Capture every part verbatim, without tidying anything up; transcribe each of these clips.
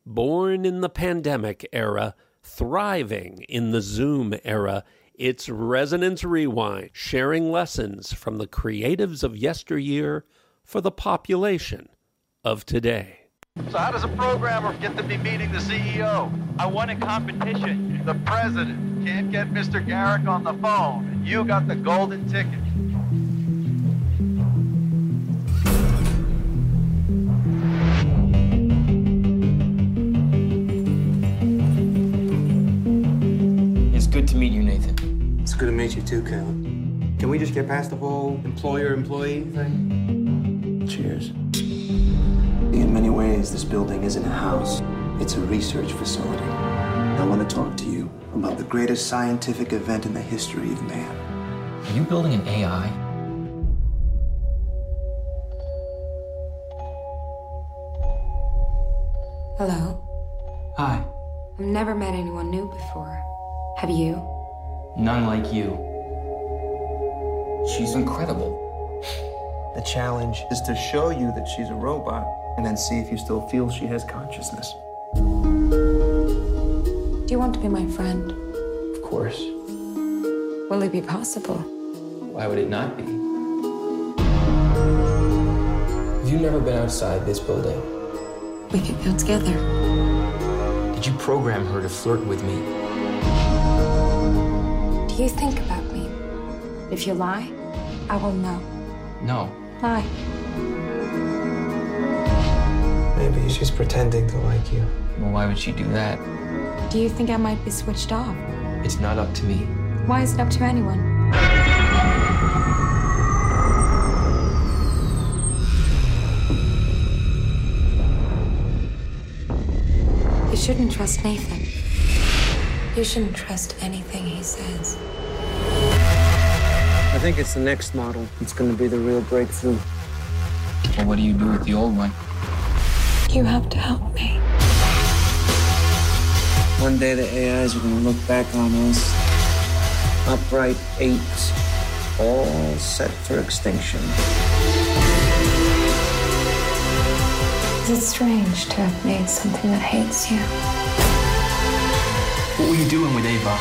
Born in the pandemic era, thriving in the Zoom era, it's Resonance Rewind, sharing lessons from the creatives of yesteryear for the population of today. So how does a programmer get to be meeting the C E O? I won a competition. The president can't get Mister Garrick on the phone, and you got the golden ticket. It's good to meet you, Nathan. It's good to meet you too, Caleb. Can we just get past the whole employer-employee thing? Cheers. In many ways, this building isn't a house. It's a research facility. I want to talk to you about the greatest scientific event in the history of man. Are you building an A I? Hello. Hi. I've never met anyone new before. Have you? None like you. She's incredible. The challenge is to show you that she's a robot and then see if you still feel she has consciousness. Do you want to be my friend? Of course. Will it be possible? Why would it not be? Have you never been outside this building? We could go together. Did you program her to flirt with me? Do you think about me? If you lie, I will know. No. Lie. Maybe she's pretending to like you. Well, why would she do that? Do you think I might be switched off? It's not up to me. Why is it up to anyone? You shouldn't trust Nathan. You shouldn't trust anything he says. I think it's the next model. It's going to be the real breakthrough. Well, what do you do with the old one? You have to help me. One day the A Is are going to look back on us, upright apes, all set for extinction. Is it strange to have made something that hates you? What were you doing with Ava?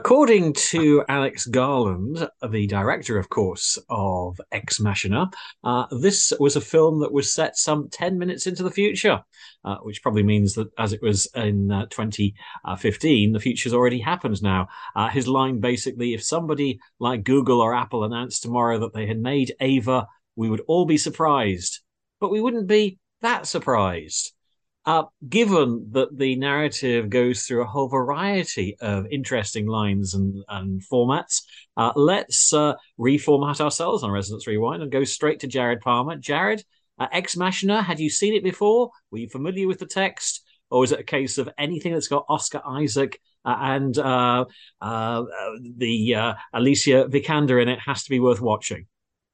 according to Alex Garland, the director, of course, of Ex Machina, uh, this was a film that was set some ten minutes into the future, uh, which probably means that as it was in uh, twenty fifteen, the future's already happened now. Uh, his line basically, if somebody like Google or Apple announced tomorrow that they had made Ava, we would all be surprised, but we wouldn't be that surprised. Uh, given that the narrative goes through a whole variety of interesting lines and, and formats, uh, let's uh, reformat ourselves on Resonance Rewind and go straight to Jared Palmer. Jared, uh, Ex Machina, had you seen it before? Were you familiar with the text? Or is it a case of anything that's got Oscar Isaac uh, and uh, uh, the uh, Alicia Vikander in it has to be worth watching?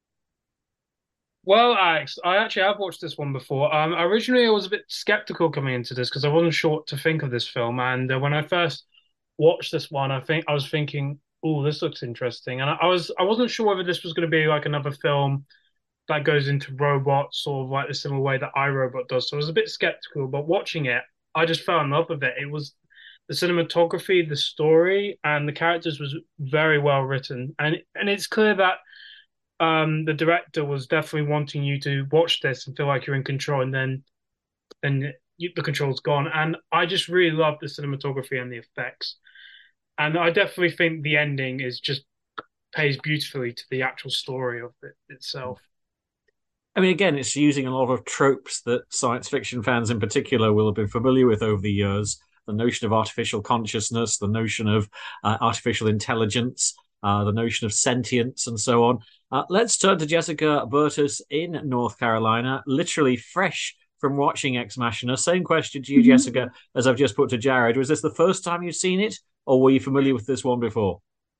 Well, Alex, I actually have watched this one before. Um, originally, I was a bit skeptical coming into this because I wasn't sure what to think of this film. And uh, when I first watched this one, I think I was thinking, "Oh, this looks interesting." And I, I was I wasn't sure whether this was going to be like another film that goes into robots, sort of like the similar way that iRobot does. So I was a bit skeptical. But watching it, I just fell in love with it. It was the cinematography, the story, and the characters was very well written. And and it's clear that Um, the director was definitely wanting you to watch this and feel like you're in control, and then then you, the control's gone. And I just really love the cinematography and the effects. And I definitely think the ending is just pays beautifully to the actual story of it itself. I mean, again, it's using a lot of tropes that science fiction fans in particular will have been familiar with over the years. The notion of artificial consciousness, the notion of uh, artificial intelligence, uh, the notion of sentience, and so on. Uh, let's turn to Jessica Burtis in North Carolina, literally fresh from watching Ex Machina. Same question to you, mm-hmm. Jessica, as I've just put to Jared. Was this the first time you've seen it, or were you familiar with this one before?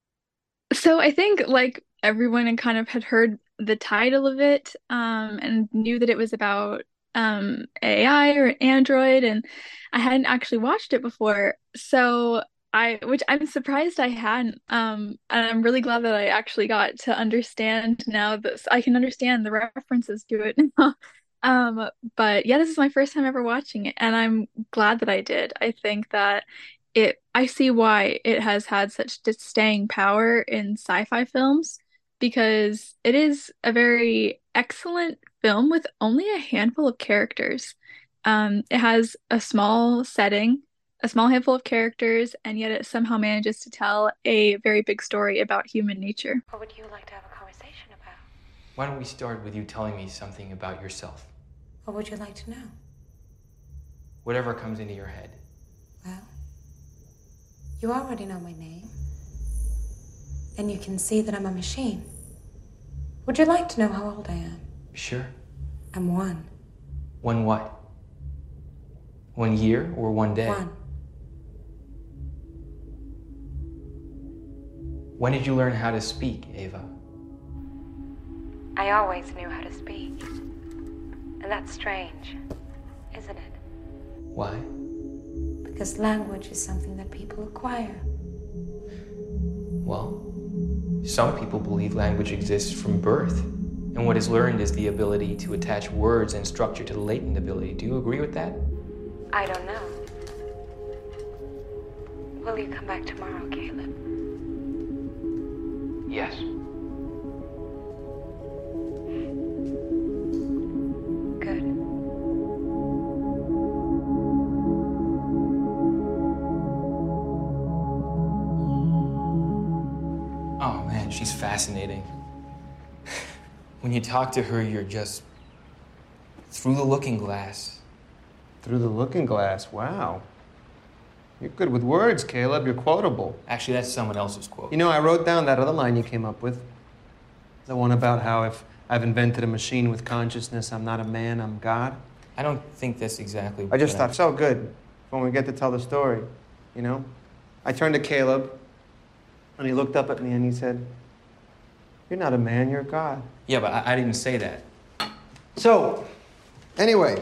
So I think, like everyone, kind of had heard the title of it um, and knew that it was about um, A I or Android, and I hadn't actually watched it before. So I, which I'm surprised I hadn't, um, and I'm really glad that I actually got to understand now this. I can understand the references to it now. um, but yeah, this is my first time ever watching it, and I'm glad that I did. I think that it, I see why it has had such staying power in sci-fi films, because it is a very excellent film with only a handful of characters. Um, it has a small setting, a small handful of characters, and yet it somehow manages to tell a very big story about human nature. What would you like to have a conversation about? Why don't we start with you telling me something about yourself? What would you like to know? Whatever comes into your head. Well, you already know my name. And you can see that I'm a machine. Would you like to know how old I am? Sure. I'm one. One what? One year or one day? One. When did you learn how to speak, Ava? I always knew how to speak. And that's strange, isn't it? Why? Because language is something that people acquire. Well, some people believe language exists from birth, and what is learned is the ability to attach words and structure to the latent ability. Do you agree with that? I don't know. Will you come back tomorrow, Caleb? Yes. Good. Oh man, she's fascinating. When you talk to her, you're just through the looking glass. Through the looking glass, wow. You're good with words, Caleb. You're quotable. Actually, that's someone else's quote. You know, I wrote down that other line you came up with. The one about how if I've invented a machine with consciousness, I'm not a man, I'm God. I don't think that's exactly I just what thought, I... so good when we get to tell the story, you know? I turned to Caleb, and he looked up at me and he said, "You're not a man, you're God." Yeah, but I, I didn't say that. So, anyway,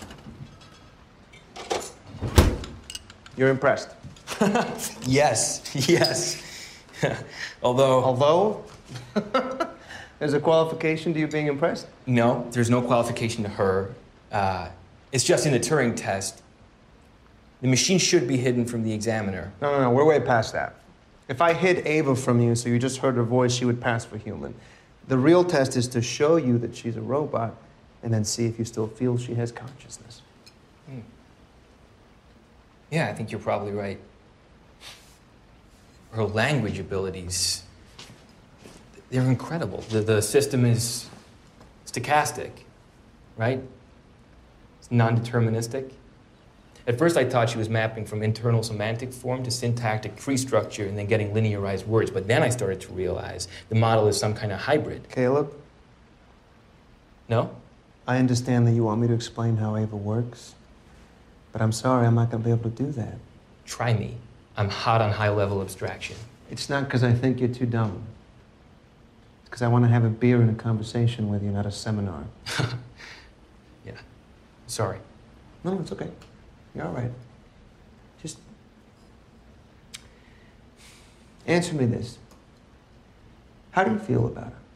you're impressed. Yes, yes. Although... Although? There's a qualification to you being impressed? No, there's no qualification to her. Uh, it's just in the Turing test. The machine should be hidden from the examiner. No, no, no, we're way past that. If I hid Ava from you so you just heard her voice, she would pass for human. The real test is to show you that she's a robot and then see if you still feel she has consciousness. Hmm. Yeah, I think you're probably right. Her language abilities, they're incredible. The, the system is stochastic, right? It's non-deterministic. At first I thought she was mapping from internal semantic form to syntactic tree structure and then getting linearized words, but then I started to realize the model is some kind of hybrid. Caleb? No? I understand that you want me to explain how Ava works, but I'm sorry, I'm not going to be able to do that. Try me. I'm hot on high-level abstraction. It's not because I think you're too dumb. It's because I want to have a beer and a conversation with you, not a seminar. Yeah. Sorry. No, it's okay. You're all right. Just answer me this. How do you feel about her?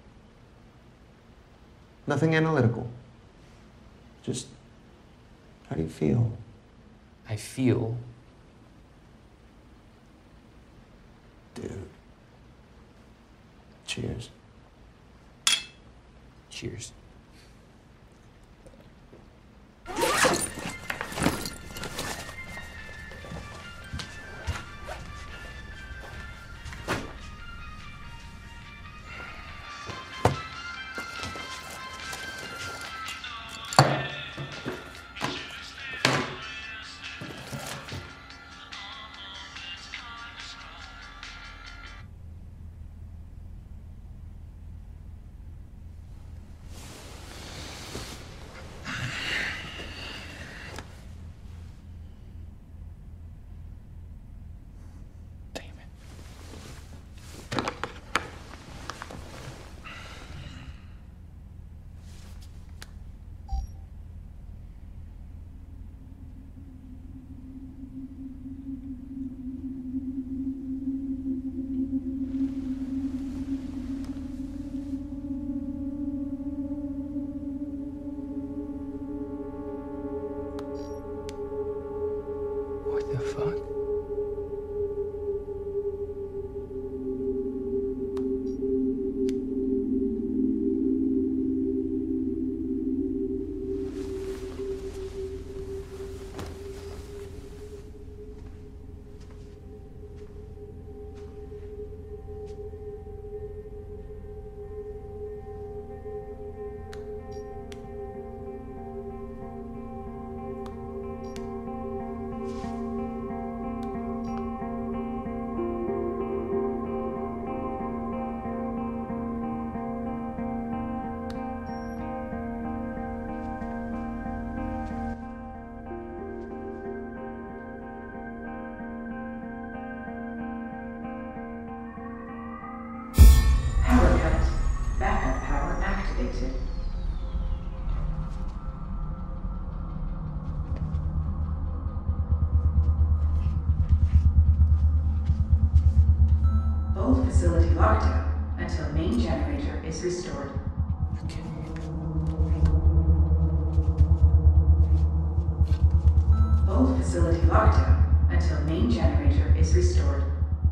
Nothing analytical. Just, how do you feel? I feel... Dude. Cheers. Cheers. What the fuck? Power cut. Backup power activated. Bolt facility lockdown until main generator is restored. Bolt facility lockdown until main generator is restored.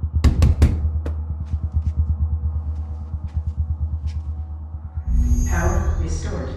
Power restored.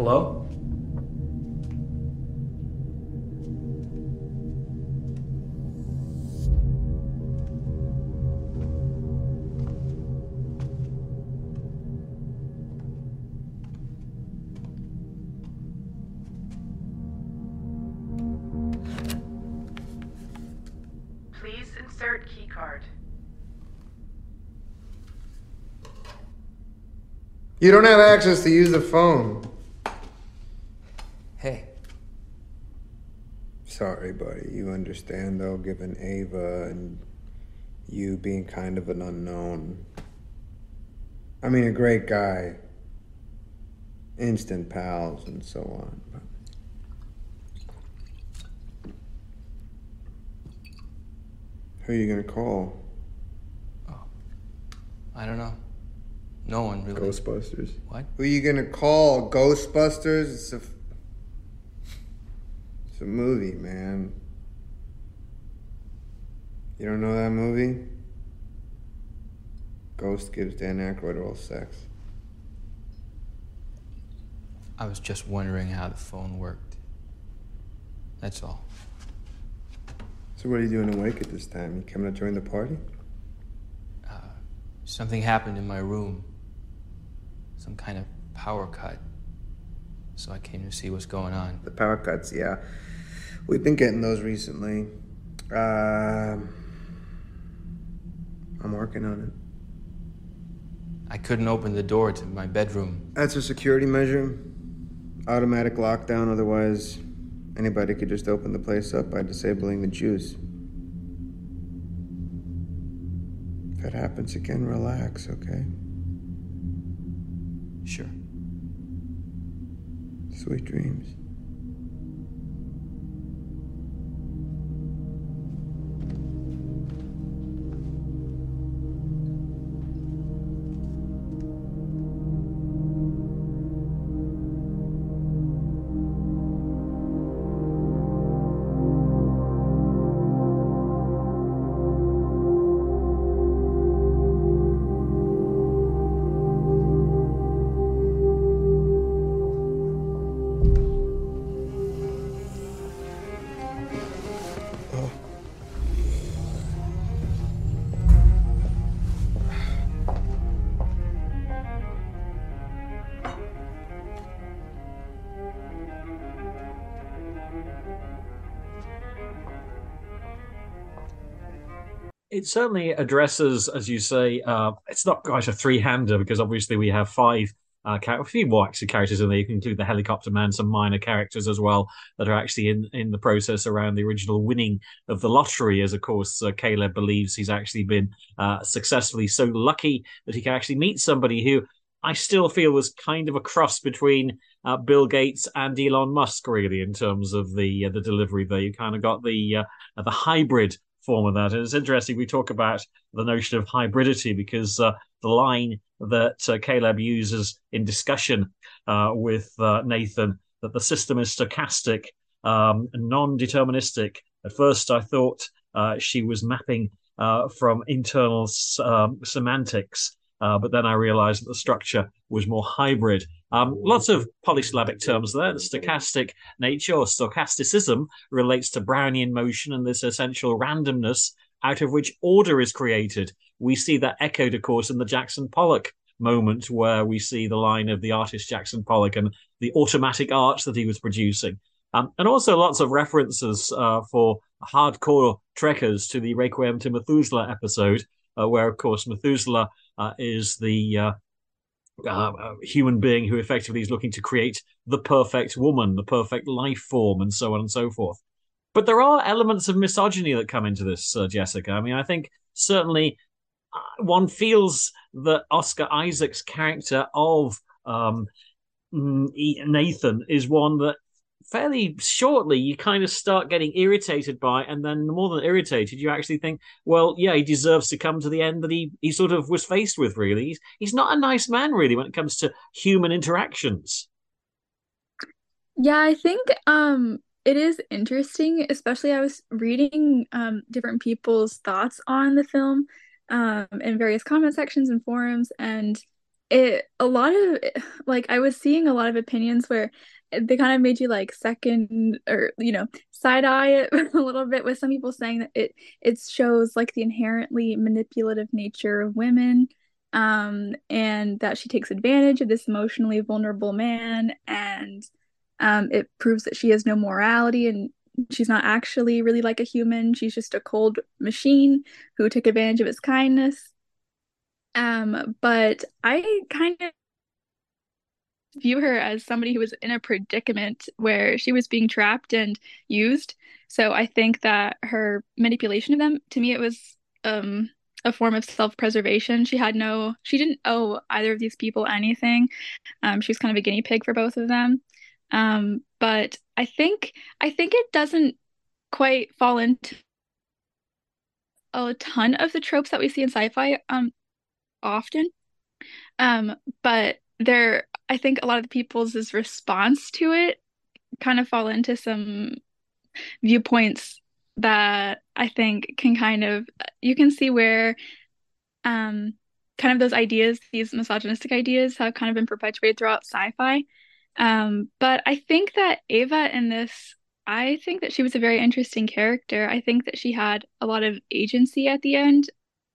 Hello? Please insert keycard. You don't have access to use the phone. Hey. Sorry, buddy. You understand, though, given Ava and you being kind of an unknown. I mean, a great guy. Instant pals and so on. But... who are you gonna call? Oh, I don't know. No one really. Ghostbusters. What? Who are you gonna call? Ghostbusters? It's a... it's a movie, man. You don't know that movie? Ghost gives Dan Aykroyd oral sex. I was just wondering how the phone worked. That's all. So what are you doing awake at this time? You coming to join the party? Uh, something happened in my room. Some kind of power cut. So I came to see what's going on. The power cuts, yeah. We've been getting those recently. Um, I'm working on it. I couldn't open the door to my bedroom. That's a security measure. Automatic lockdown, otherwise anybody could just open the place up by disabling the juice. If that happens again, relax, okay? Sure. Sweet dreams. It certainly addresses, as you say, uh, it's not quite a three-hander because obviously we have five, uh, a few more actually characters in there. You can include the helicopter man, some minor characters as well that are actually in, in the process around the original winning of the lottery, as of course uh, Caleb believes he's actually been uh, successfully so lucky that he can actually meet somebody who I still feel was kind of a cross between uh, Bill Gates and Elon Musk, really, in terms of the uh, the delivery there. You kind of got the uh, the hybrid form of that. And it's interesting we talk about the notion of hybridity because uh, the line that uh, Caleb uses in discussion uh, with uh, Nathan, that the system is stochastic, um, non-deterministic. At first I thought uh, she was mapping uh, from internal um, semantics, uh, but then I realized that the structure was more hybrid. Um, lots of polysyllabic terms there. The stochastic nature or stochasticism relates to Brownian motion and this essential randomness out of which order is created. We see that echoed, of course, in the Jackson Pollock moment where we see the line of the artist Jackson Pollock and the automatic art that he was producing. Um, and also lots of references uh, for hardcore trekkers to the Requiem to Methuselah episode, uh, where, of course, Methuselah uh, is the... Uh, Uh, a human being who effectively is looking to create the perfect woman, the perfect life form, and so on and so forth. But there are elements of misogyny that come into this, uh, Jessica. I mean, I think certainly uh, one feels that Oscar Isaac's character of um, Nathan is one that fairly shortly you kind of start getting irritated by, and then more than irritated, you actually think, well, yeah, he deserves to come to the end that he, he sort of was faced with, really. He's, he's not a nice man, really, when it comes to human interactions. Yeah, I think um, it is interesting, especially I was reading um, different people's thoughts on the film um, in various comment sections and forums, and it a lot of like I was seeing a lot of opinions where they kind of made you like second or you know side eye it a little bit, with some people saying that it it shows like the inherently manipulative nature of women, um and that she takes advantage of this emotionally vulnerable man, and um it proves that she has no morality and she's not actually really like a human. She's just a cold machine who took advantage of his kindness. Um, but I kind of view her as somebody who was in a predicament where she was being trapped and used. So I think that her manipulation of them, to me, it was um a form of self-preservation. She had no, she didn't owe either of these people anything. Um, she was kind of a guinea pig for both of them. Um, but I think I think it doesn't quite fall into a ton of the tropes that we see in sci-fi um often. Um, but there, I think a lot of the people's response to it kind of fall into some viewpoints that I think can kind of, you can see where um kind of those ideas, these misogynistic ideas have kind of been perpetuated throughout sci-fi. Um, but I think that Ava in this, I think that she was a very interesting character. I think that she had a lot of agency at the end.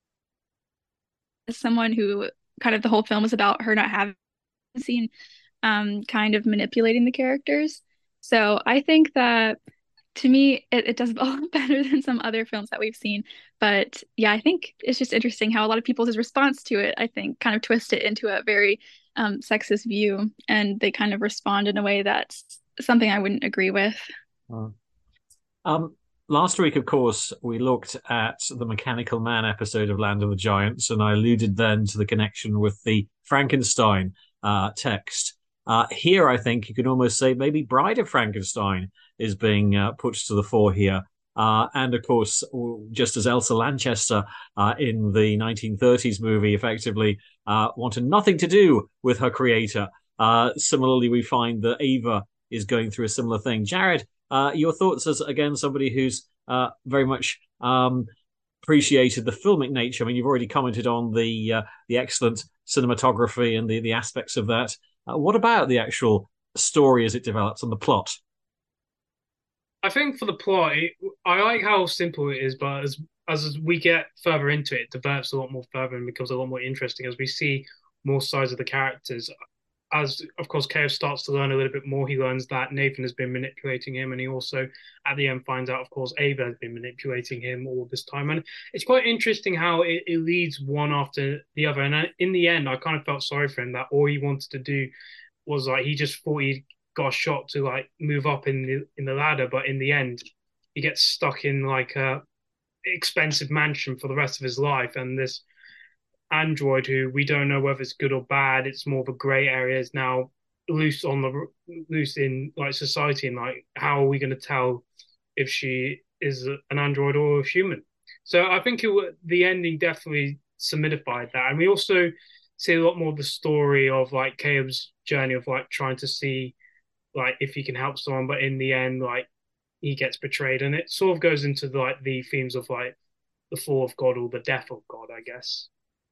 As someone who kind of the whole film was about her not having seen um kind of manipulating the characters. So I think that to me it, it does a lot better than some other films that we've seen. But yeah, I think it's just interesting how a lot of people's response to it, I think, kind of twist it into a very um sexist view, and they kind of respond in a way that's something I wouldn't agree with. Oh. Um, last week, of course, we looked at the Mechanical Man episode of Land of the Giants, and I alluded then to the connection with the Frankenstein uh, text. Uh, here, I think you can almost say maybe Bride of Frankenstein is being uh, put to the fore here. Uh, and of course, just as Elsa Lanchester uh, in the nineteen thirties movie effectively uh, wanted nothing to do with her creator, uh, similarly, we find that Ava is going through a similar thing. Jared, uh, your thoughts as, again, somebody who's uh, very much um, appreciated the filmic nature. I mean, you've already commented on the uh, the excellent cinematography and the, the aspects of that. Uh, what about the actual story as it develops and the plot? I think for the plot, it, I like how simple it is, but as as we get further into it, it develops a lot more further and becomes a lot more interesting as we see more sides of the characters. As, of course, Chaos starts to learn a little bit more, he learns that Nathan has been manipulating him, and he also, at the end, finds out, of course, Ava has been manipulating him all this time. And it's quite interesting how it, it leads one after the other. And in the end, I kind of felt sorry for him that all he wanted to do was, like, he just thought he got a shot to, like, move up in the in the ladder, but in the end, he gets stuck in, like, a expensive mansion for the rest of his life. And this android, who we don't know whether it's good or bad, it's more of a gray area, is now loose on the loose in like society, and like how are we going to tell if she is an android or a human? So I think it, the ending definitely solidified that, and we also see a lot more of the story of like Caleb's journey of like trying to see like if he can help someone, but in the end like he gets betrayed, and it sort of goes into the, like the themes of like the fall of God or the death of God, I guess.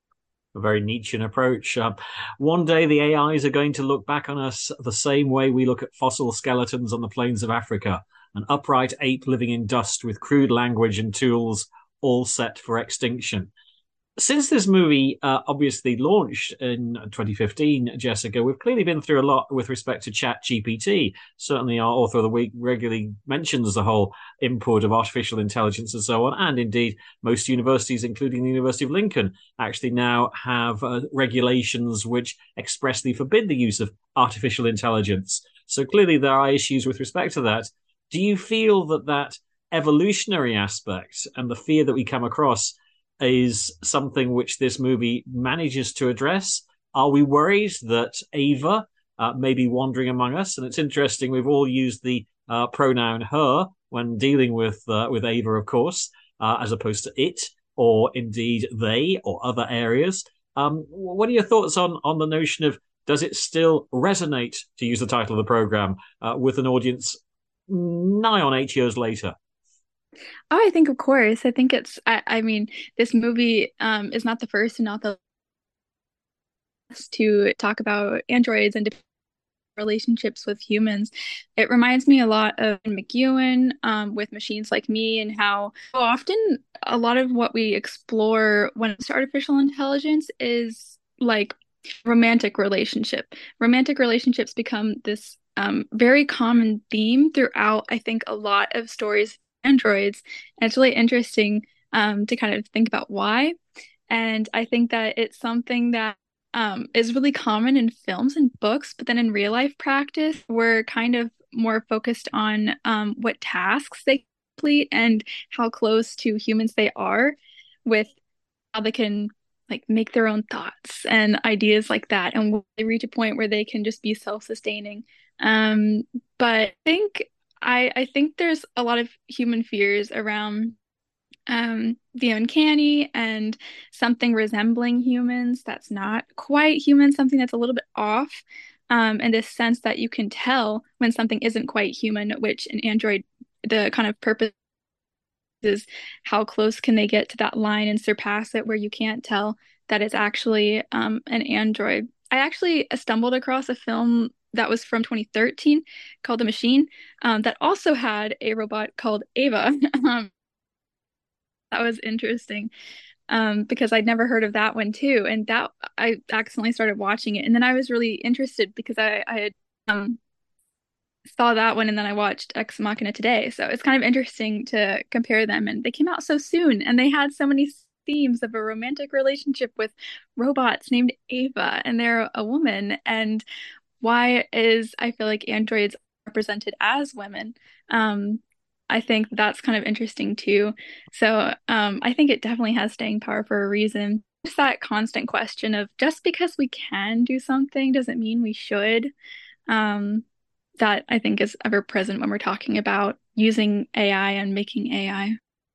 A very Nietzschean approach. Um, one day the A Is are going to look back on us the same way we look at fossil skeletons on the plains of Africa, an upright ape living in dust with crude language and tools, all set for extinction. Since this movie uh, obviously launched in twenty fifteen, Jessica, we've clearly been through a lot with respect to ChatGPT. Certainly our author of the week regularly mentions the whole import of artificial intelligence and so on. And indeed, most universities, including the University of Lincoln, actually now have uh, regulations which expressly forbid the use of artificial intelligence. So clearly there are issues with respect to that. Do you feel that that evolutionary aspect and the fear that we come across is something which this movie manages to address? Are we worried that Ava uh, may be wandering among us? And it's interesting, we've all used the uh, pronoun her when dealing with uh, with Ava, of course, uh, as opposed to it, or indeed they, or other areas. Um, what are your thoughts on, on the notion of, does it still resonate, to use the title of the program, uh, with an audience nigh on eight years later? Oh, I think of course. I think it's, I, I mean, this movie um, is not the first and not the to talk about androids and relationships with humans. It reminds me a lot of McEwan um, with Machines Like Me, and how often a lot of what we explore when it's artificial intelligence is like romantic relationship. Romantic relationships become this um, very common theme throughout, I think, a lot of stories of androids. And it's really interesting um, to kind of think about why. And I think that it's something that um, is really common in films and books, but then in real life practice, we're kind of more focused on um, what tasks they complete and how close to humans they are, with how they can like make their own thoughts and ideas like that, and they reach a point where they can just be self-sustaining. Um, but I think I I think there's a lot of human fears around um, the uncanny and something resembling humans that's not quite human, something that's a little bit off, um, and this sense that you can tell when something isn't quite human, which in Android, the kind of purpose is how close can they get to that line and surpass it where you can't tell that it's actually um, an android. I actually stumbled across a film that was from twenty thirteen called The Machine um, that also had a robot called Ava. um, that was interesting um, because I'd never heard of that one too. And that I accidentally started watching it. And then I was really interested because I, I had um, saw that one and then I watched Ex Machina today. So it's kind of interesting to compare them. And they came out so soon and they had so many themes of a romantic relationship with robots named Ava, and they're a woman. And why is I feel like androids represented as women? Um, I think that's kind of interesting too. So um, I think it definitely has staying power for a reason. Just that constant question of just because we can do something doesn't mean we should. Um, that I think is ever present when we're talking about using A I and making A I.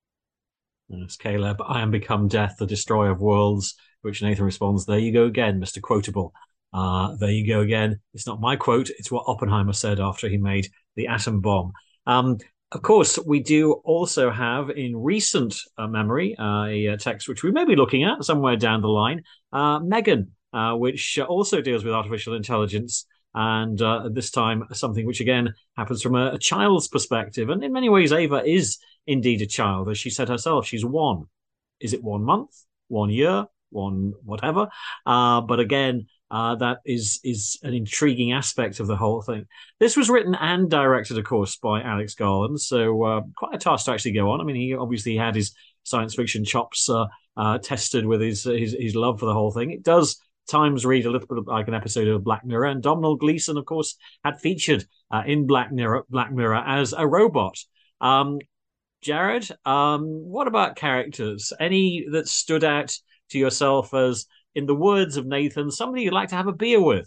Yes, Caleb, I am become death, the destroyer of worlds, which Nathan responds, there you go again, Mister Quotable. Uh, there you go again. It's not my quote, it's what Oppenheimer said after he made the atom bomb. Um, Of course, we do also have in recent uh, memory uh, a text which we may be looking at somewhere down the line, uh, Megan, uh, which also deals with artificial intelligence, and uh, this time something which again happens from a, a child's perspective. And in many ways, Ava is indeed a child. As she said herself, she's one. Is it one month, one year, one whatever? Uh, but again, Uh, that is is an intriguing aspect of the whole thing. This was written and directed, of course, by Alex Garland, so uh, quite a task to actually go on. I mean, he obviously had his science fiction chops uh, uh, tested with his, his his love for the whole thing. It does times read a little bit like an episode of Black Mirror, and Domhnall Gleeson, of course, had featured uh, in Black Mirror, Black Mirror as a robot. Um, Jared, um, what about characters? Any that stood out to yourself as, in the words of Nathan, somebody you'd like to have a beer with?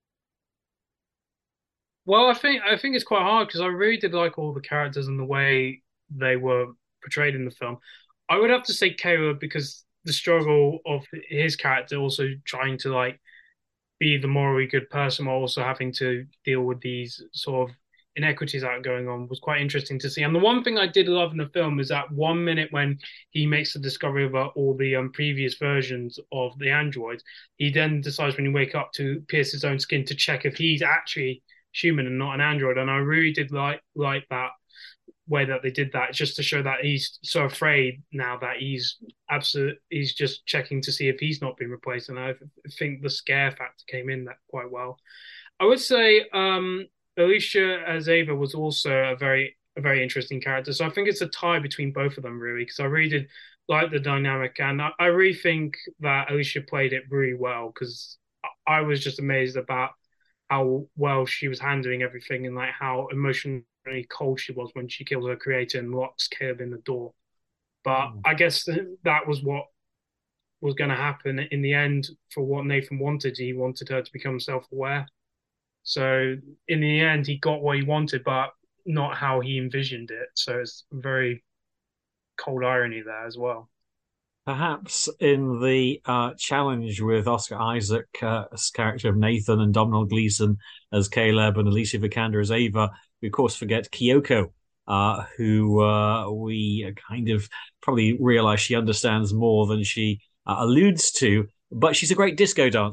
Well, I think I think it's quite hard because I really did like all the characters and the way they were portrayed in the film. I would have to say Caleb, because the struggle of his character also trying to like be the morally good person while also having to deal with these sort of inequities that are going on was quite interesting to see. And the one thing I did love in the film is that one minute when he makes the discovery about all the um, previous versions of the androids, he then decides when you wake up to pierce his own skin to check if he's actually human and not an android. And I really did like like that way that they did that, just to show that he's so afraid now that he's absolute he's just checking to see if he's not been replaced. And I think the scare factor came in that quite well. I would say um Alicia as Ava was also a very a very interesting character. So I think it's a tie between both of them, really, because I really did like the dynamic. And I, I really think that Alicia played it really well, because I was just amazed about how well she was handling everything and like how emotionally cold she was when she kills her creator and locks Caleb in the door. But mm. I guess that was what was going to happen in the end for what Nathan wanted. He wanted her to become self-aware. So in the end, he got what he wanted, but not how he envisioned it. So it's very cold irony there as well. Perhaps in the uh, challenge with Oscar Isaac uh, as character of Nathan and Domhnall Gleeson as Caleb and Alicia Vikander as Ava, we of course forget Kyoko, uh, who uh, we kind of probably realise she understands more than she uh, alludes to, but she's a great disco dancer.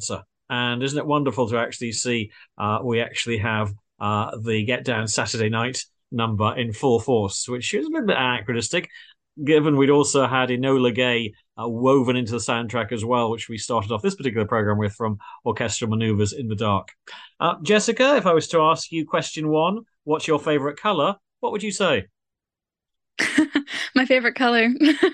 And isn't it wonderful to actually see uh, we actually have uh, the Get Down Saturday Night number in full force, which is a little bit anachronistic, given we'd also had Enola Gay uh, woven into the soundtrack as well, which we started off this particular program with from Orchestral Maneuvers in the Dark. Uh, Jessica, if I was to ask you question one, what's your favourite colour? What would you say? My favorite color.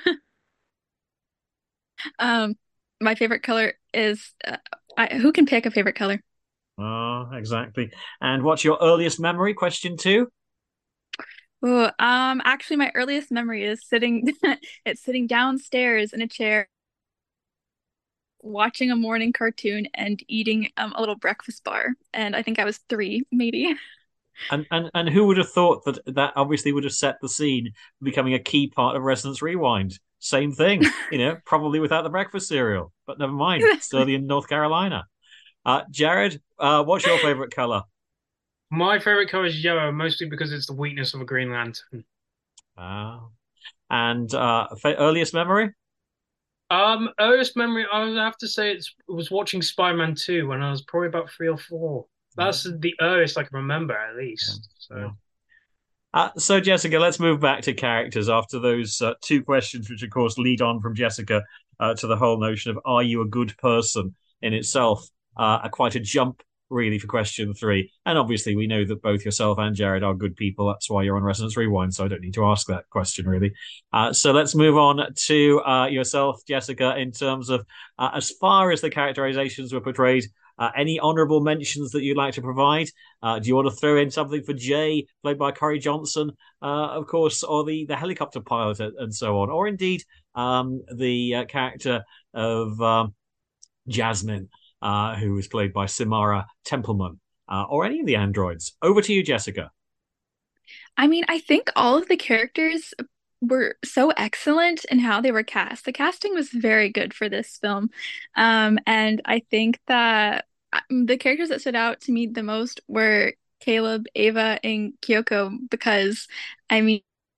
um, my favorite color is. Uh, I, who can pick a favorite color? Oh, exactly. And what's your earliest memory? Question two. Ooh, um, actually, my earliest memory is sitting. It's sitting downstairs in a chair, watching a morning cartoon and eating um, a little breakfast bar. And I think I was three, maybe. And, and and who would have thought that that obviously would have set the scene for becoming a key part of Resonance Rewind? Same thing, you know, probably without the breakfast cereal, but never mind. It's early in North Carolina. Uh, Jared, uh, what's your favorite color? My favorite color is yellow, mostly because it's the weakness of a Green Lantern. Ah, uh, and uh, earliest memory? Um, earliest memory, I would have to say it's, it was watching Spider-Man two when I was probably about three or four. That's the earliest I can remember, at least. So, yeah. uh, so Jessica, let's move back to characters after those uh, two questions, which of course lead on from Jessica uh, to the whole notion of are you a good person in itself? Uh, quite a jump, really, for question three. And obviously, we know that both yourself and Jared are good people. That's why you're on Resonance Rewind, so I don't need to ask that question, really. Uh, so let's move on to uh, yourself, Jessica, in terms of uh, as far as the characterizations were portrayed. Uh, any honourable mentions that you'd like to provide? Uh, do you want to throw in something for Jay, played by Corey Johnson, uh, of course, or the, the helicopter pilot and so on, or indeed um, the uh, character of um, Jasmine, uh, who was played by Samara Templeman, uh, or any of the androids? Over to you, Jessica. I mean, I think all of the characters were so excellent in how they were cast. The casting was very good for this film. Um, and I think that the characters that stood out to me the most were Caleb, Ava, and Kyoko, because, I mean,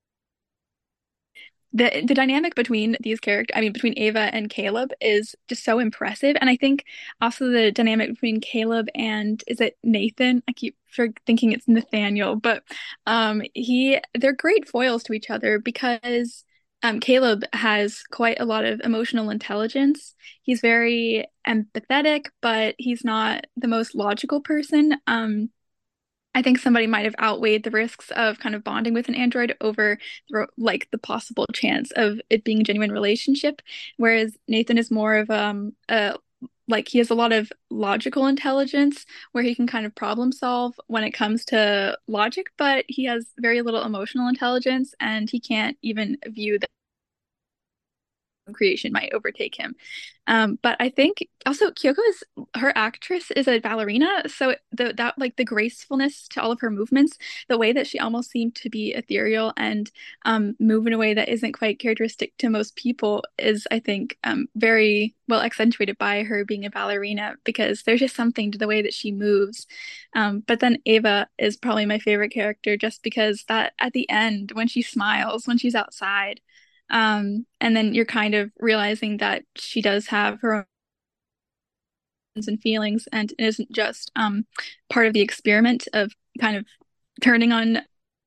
the the dynamic between these characters, I mean, between Ava and Caleb is just so impressive. And I think also the dynamic between Caleb and, is it Nathan? I keep thinking it's Nathaniel, but um, he they're great foils to each other because um, Caleb has quite a lot of emotional intelligence. He's very empathetic, but he's not the most logical person. Um, I think somebody might have outweighed the risks of kind of bonding with an android over like the possible chance of it being a genuine relationship. Whereas Nathan is more of um a like he has a lot of logical intelligence where he can kind of problem solve when it comes to logic, but he has very little emotional intelligence and he can't even view that creation might overtake him. Um, but I think also Kyoko is her actress is a ballerina, so the that like the gracefulness to all of her movements, the way that she almost seemed to be ethereal and um, move in a way that isn't quite characteristic to most people is, I think, um, very well accentuated by her being a ballerina because there's just something to the way that she moves. Um, but then Ava is probably my favorite character just because that at the end when she smiles when she's outside. Um, and then you're kind of realizing that she does have her own and feelings and it isn't just um, part of the experiment of kind of turning on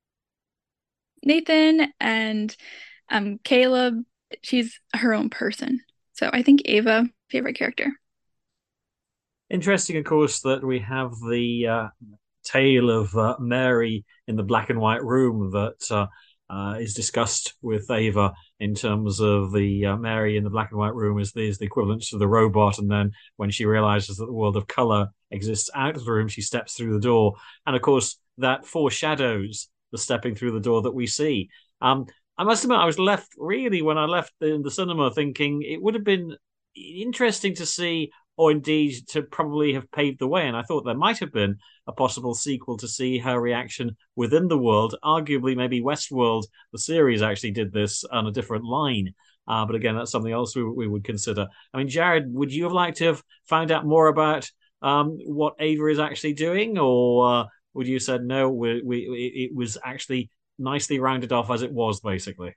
Nathan and um, Caleb. She's her own person. So I think Ava, favorite character. Interesting, of course, that we have the uh, tale of uh, Mary in the black and white room that uh, uh, is discussed with Ava in terms of the uh, Mary in the black and white room is the, is the equivalent to the robot. And then when she realizes that the world of color exists out of the room, she steps through the door. And of course, that foreshadows the stepping through the door that we see. Um, I must admit, I was left really when I left the, the cinema thinking it would have been interesting to see, or indeed to probably have paved the way. And I thought there might have been a possible sequel to see her reaction within the world. Arguably, maybe Westworld, the series, actually did this on a different line. Uh, but again, that's something else we, we would consider. I mean, Jared, would you have liked to have found out more about um, what Ava is actually doing? Or uh, would you have said, no, we, we, it was actually nicely rounded off as it was, basically?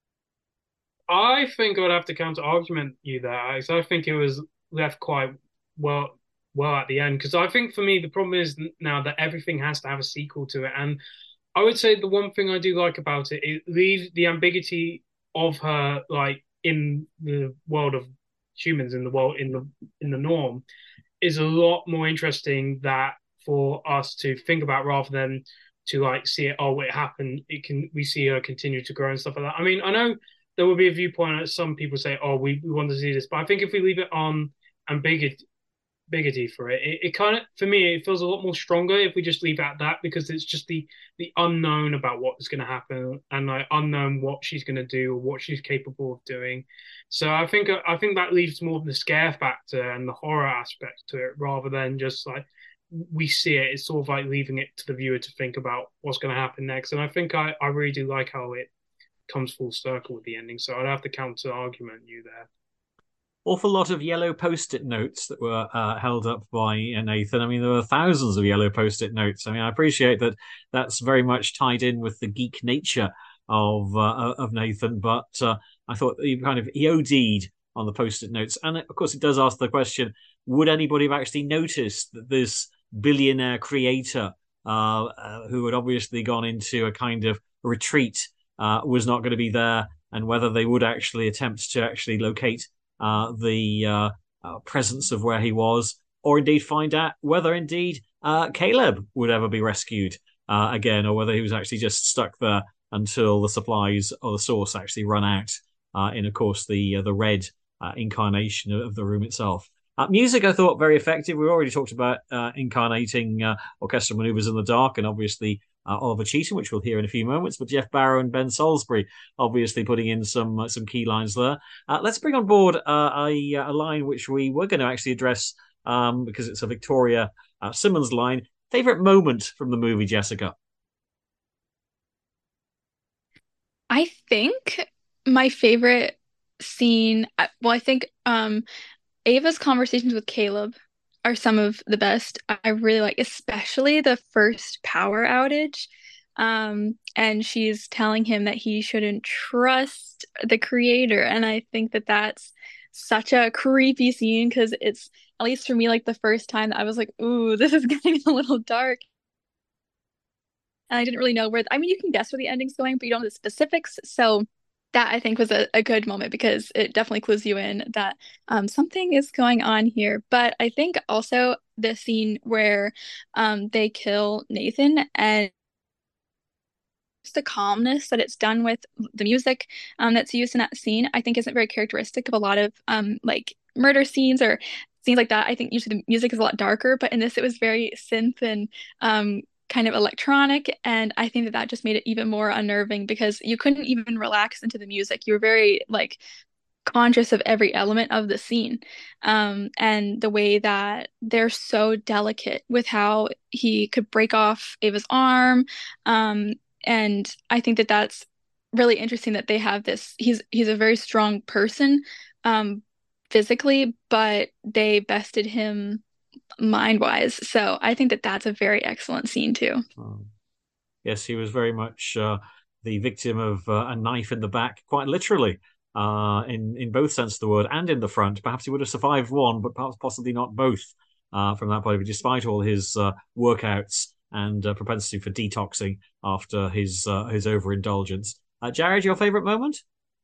I think I would have to counter argument you there, Alex. I think it was left quite well well at the end. Because I think for me the problem is now that everything has to have a sequel to it, and I would say the one thing I do like about it, it leaves the ambiguity of her like in the world of humans, in the world in the in the norm, is a lot more interesting that for us to think about rather than to like see it. Oh, it happened. It can we see her continue to grow and stuff like that. I mean, I know there will be a viewpoint that some people say, "Oh, we, we want to see this," but I think if we leave it on ambiguity biggity for it. It, it kind of, for me, it feels a lot more stronger if we just leave it at that, because it's just the the unknown about what's going to happen and like unknown what she's going to do or what she's capable of doing. So I think I think that leaves more of the scare factor and the horror aspect to it rather than just like we see it. It's sort of like leaving it to the viewer to think about what's going to happen next. And I think I, I really do like how it comes full circle with the ending. So I'd have to counter argument you there. Awful lot of yellow post-it notes that were uh, held up by Nathan. I mean, there were thousands of yellow post-it notes. I mean, I appreciate that that's very much tied in with the geek nature of uh, of Nathan, but uh, I thought he kind of he OD'd on the post-it notes. And of course, it does ask the question, would anybody have actually noticed that this billionaire creator uh, uh, who had obviously gone into a kind of retreat uh, was not going to be there, and whether they would actually attempt to actually locate Uh, the uh, uh, presence of where he was, or indeed find out whether indeed uh, Caleb would ever be rescued uh, again, or whether he was actually just stuck there until the supplies or the source actually run out uh, in, of course, the uh, the red uh, incarnation of the room itself. Uh, music, I thought, very effective. We already talked about uh, incarnating uh, orchestral maneuvers in the dark, and obviously uh, Oliver Cheatham, which we'll hear in a few moments, but Jeff Barrow and Ben Salisbury obviously putting in some uh, some key lines there. Uh, let's bring on board uh, a, a line which we were going to actually address um, because it's a Victoria uh, Simmons line. Favorite moment from the movie, Jessica? I think my favorite scene, well, I think um, Ava's conversations with Caleb are some of the best. I really like, especially the first power outage. Um, and she's telling him that he shouldn't trust the creator. And I think that that's such a creepy scene because it's, at least for me, like the first time that I was like, ooh, this is getting a little dark. And I didn't really know where, I mean, you can guess where the ending's going, but you don't know the specifics. So that I think was a, a good moment because it definitely clues you in that um, something is going on here. But I think also the scene where um, they kill Nathan and the calmness that it's done with the music um, that's used in that scene, I think isn't very characteristic of a lot of um, like murder scenes or scenes like that. I think usually the music is a lot darker, but in this it was very synth and um, kind of electronic, and I think that that just made it even more unnerving because you couldn't even relax into the music. You were very like conscious of every element of the scene, um, and the way that they're so delicate with how he could break off Ava's arm, um, and I think that that's really interesting that they have this. He's he's a very strong person, um, physically, but they bested him mind-wise. So I think that that's a very excellent scene too. Oh. Yes, he was very much uh, the victim of uh, a knife in the back, quite literally, uh, in in both sense of the word, and in the front. Perhaps he would have survived one, but perhaps possibly not both. Uh, from that point of view, despite all his uh, workouts and uh, propensity for detoxing after his uh, his overindulgence. Uh, Jared, your favourite moment?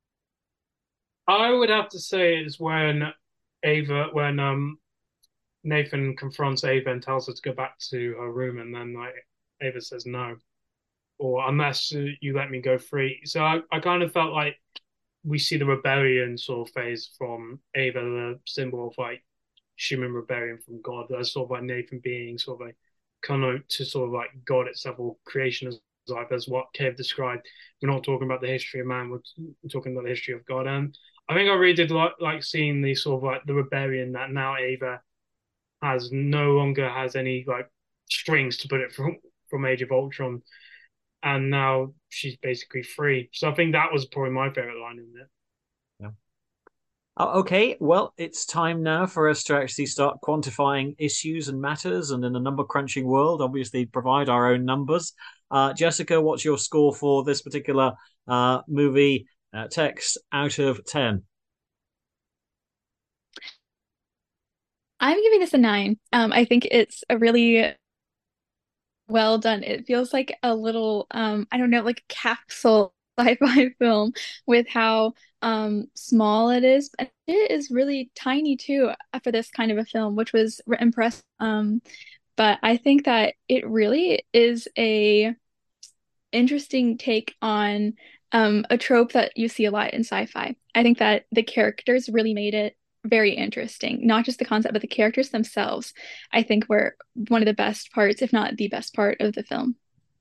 I would have to say it's when Ava, when um. Nathan confronts Ava and tells her to go back to her room, and then like Ava says no, or unless you let me go free. So I, I kind of felt like we see the rebellion sort of phase from Ava, the symbol of like human rebellion from God. That's sort of like Nathan being sort of like connote to sort of like God itself or creation as like as what Cave described. We're not talking about the history of man, we're, we're talking about the history of God. And I think I really did like, like seeing the sort of like the rebellion that now Ava has no longer has any like strings, to put it from from Age of Ultron, and now she's basically free. So I think that was probably my favorite line in it. Yeah. Oh, okay, well, it's time now for us to actually start quantifying issues and matters, and in a number crunching world, obviously provide our own numbers. Uh, Jessica, what's your score for this particular uh, movie? Uh, text out of ten. I'm giving this a nine. Um, I think it's a really well done. It feels like a little, um, I don't know, like capsule sci-fi film with how um small it is. And it is really tiny too for this kind of a film, which was re- impressive. Um, but I think that it really is a interesting take on um a trope that you see a lot in sci-fi. I think that the characters really made it very interesting. Not just the concept, but the characters themselves, I think were one of the best parts, if not the best part of the film.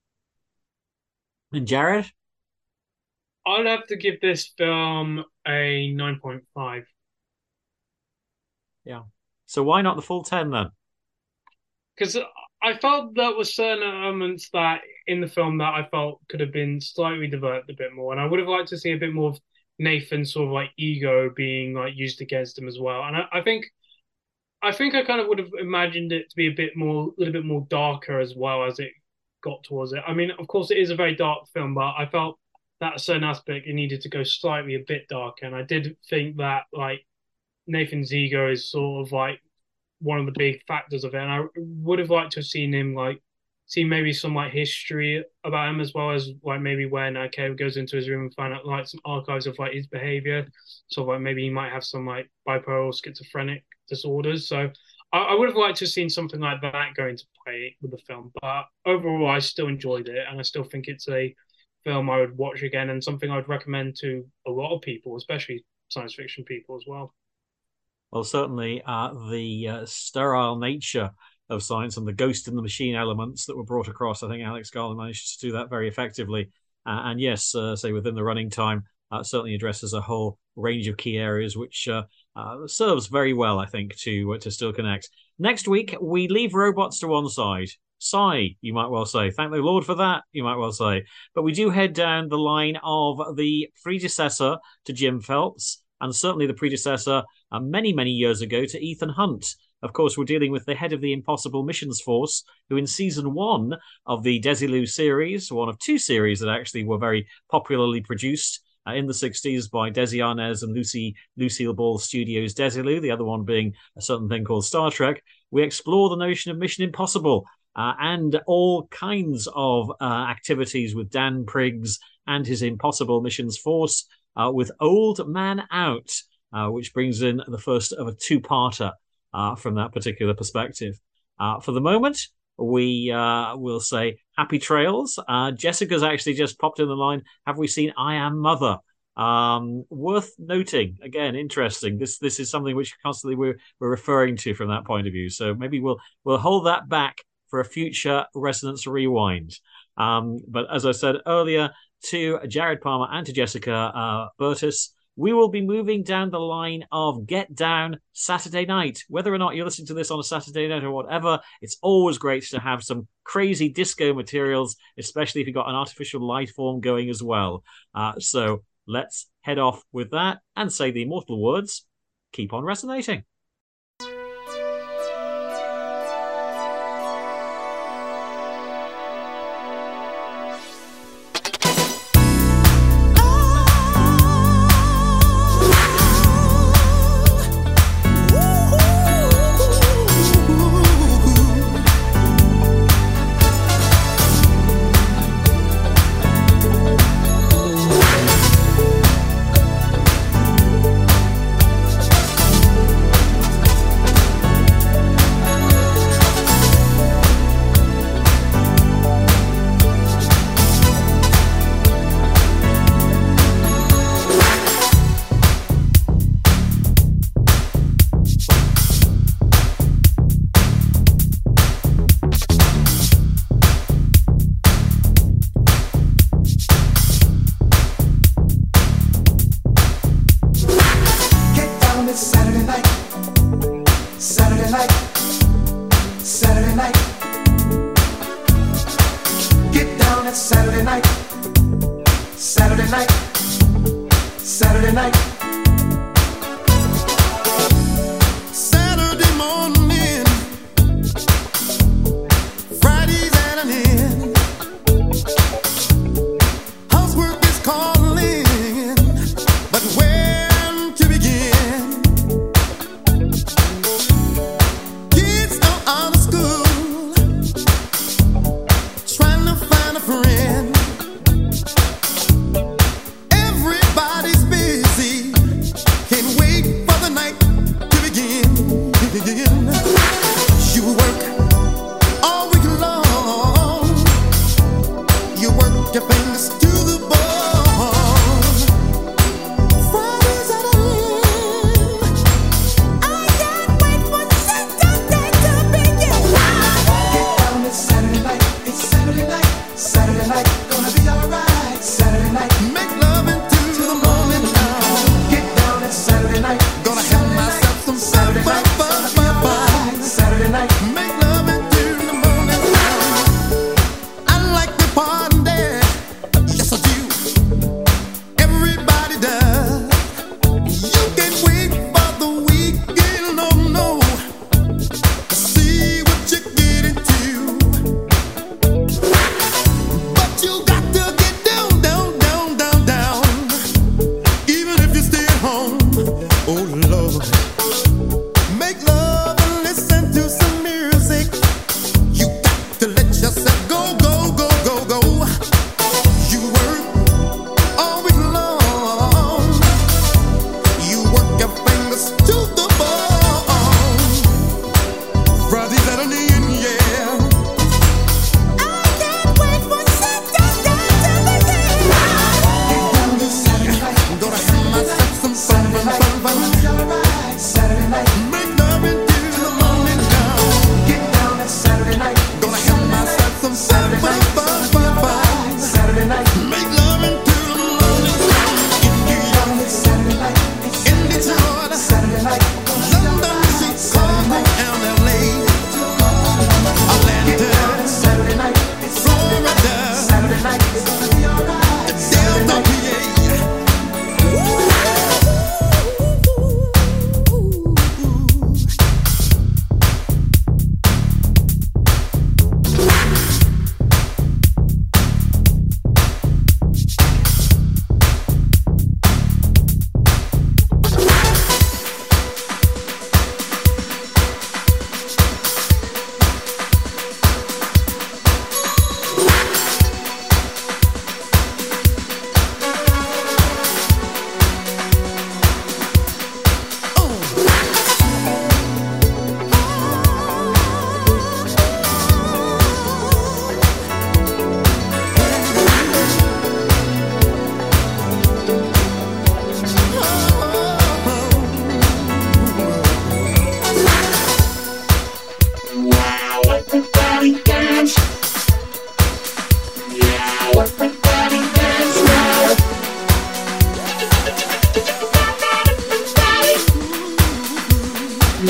And Jared? I'll have to give this film a nine point five. Yeah. So why not the full ten then? Because I felt there were certain elements that in the film that I felt could have been slightly developed a bit more, and I would have liked to see a bit more of Nathan's sort of like ego being like used against him as well. And I, I think, I think I kind of would have imagined it to be a bit more, a little bit more darker as well as it got towards it. I mean, of course, it is a very dark film, but I felt that a certain aspect it needed to go slightly a bit darker, and I did think that like Nathan's ego is sort of like one of the big factors of it, and I would have liked to have seen him like see maybe some like history about him, as well as like maybe when uh, Caleb goes into his room and find out like some archives of like his behavior, so like maybe he might have some like bipolar or schizophrenic disorders. So I, I would have liked to have seen something like that go into play with the film, but overall I still enjoyed it, and I still think it's a film I would watch again, and something I would recommend to a lot of people, especially science fiction people as well. Well, certainly uh, the uh, sterile nature of science and the ghost in the machine elements that were brought across, I think Alex Garland managed to do that very effectively. Uh, and yes, uh, say within the running time, uh, certainly addresses a whole range of key areas, which uh, uh, serves very well, I think, to uh, to still connect. Next week, we leave robots to one side. Sigh, you might well say. Thank the Lord for that, you might well say. But we do head down the line of the predecessor to Jim Phelps, and certainly the predecessor uh, many, many years ago to Ethan Hunt. Of course, we're dealing with the head of the Impossible Missions Force, who in season one of the Desilu series, one of two series that actually were very popularly produced uh, in the sixties by Desi Arnaz and Lucy Lucille Ball Studios Desilu, the other one being a certain thing called Star Trek, we explore the notion of Mission Impossible uh, and all kinds of uh, activities with Dan Priggs and his Impossible Missions Force, uh, with Old Man Out, uh, which brings in the first of a two-parter uh, from that particular perspective. Uh, for the moment, we uh, will say happy trails. Uh, Jessica's actually just popped in the line. Have we seen I Am Mother? Um, worth noting, again, interesting. This this is something which constantly we're we're referring to from that point of view. So maybe we'll we'll hold that back for a future Resonance Rewind. Um, but as I said earlier, to Jared Palmer and to Jessica uh, Burtis, we will be moving down the line of Get Down Saturday night. Whether or not you're listening to this on a Saturday night or whatever, it's always great to have some crazy disco materials, especially if you've got an artificial light form going as well. Uh, so let's head off with that and say the immortal words, keep on resonating.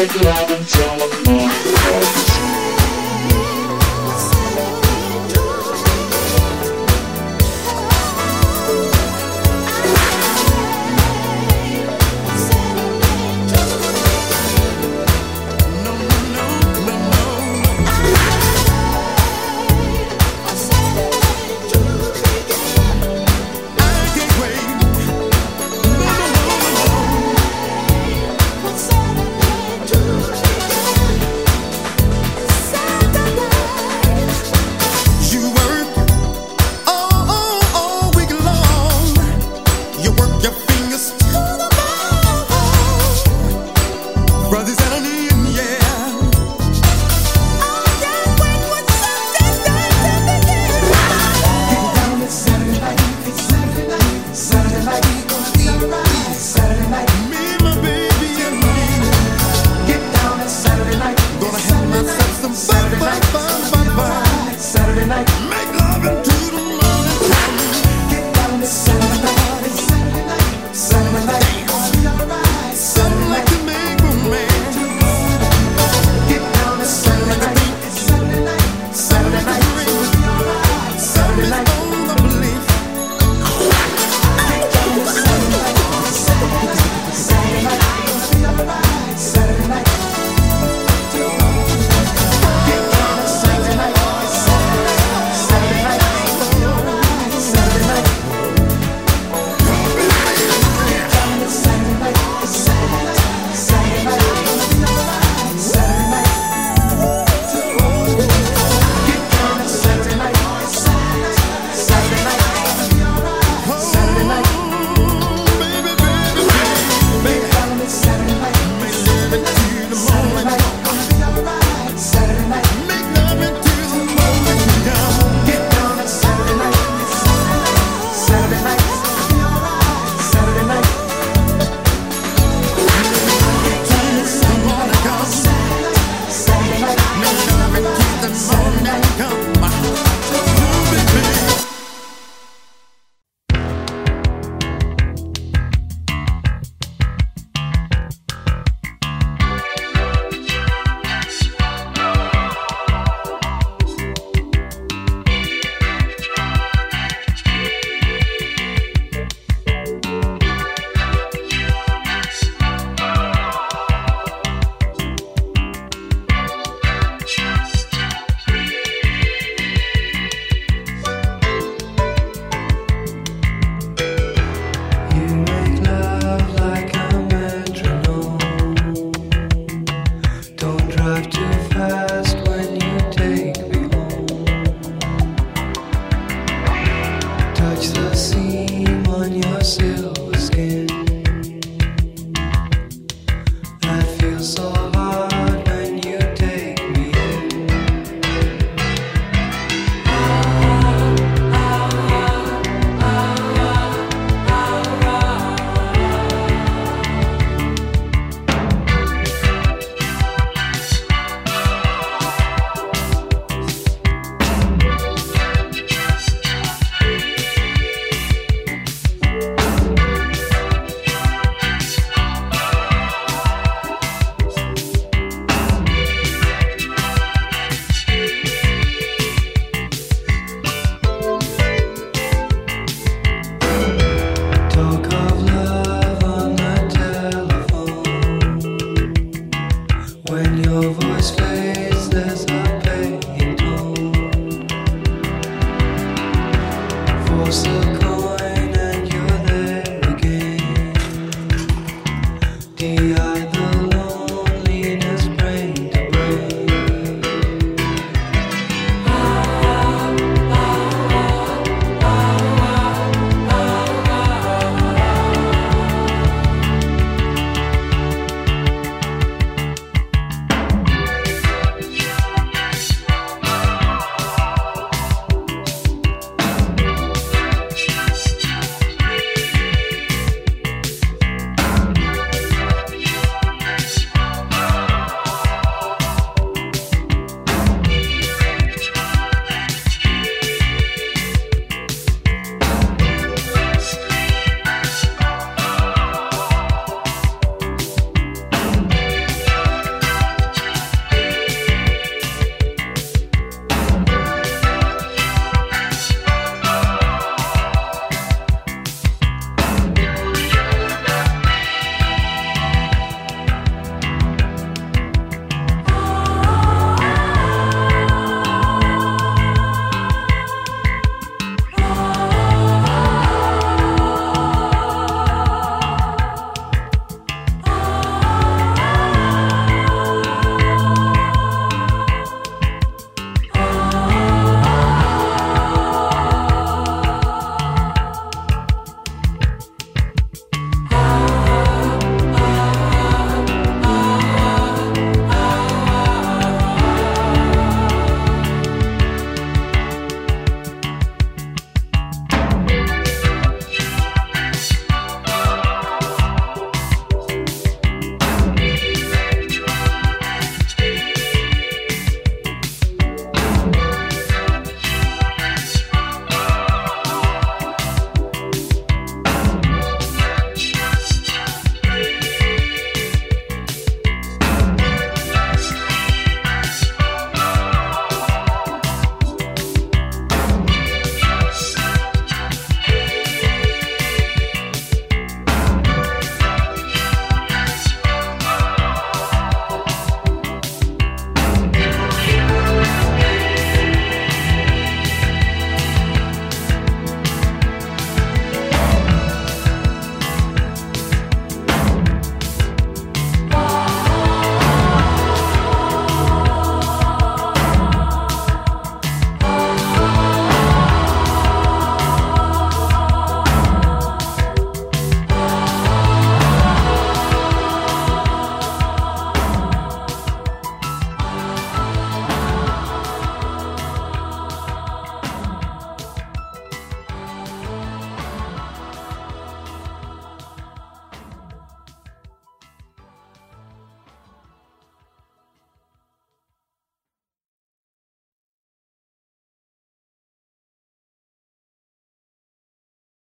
Touch the seam on your silver skin.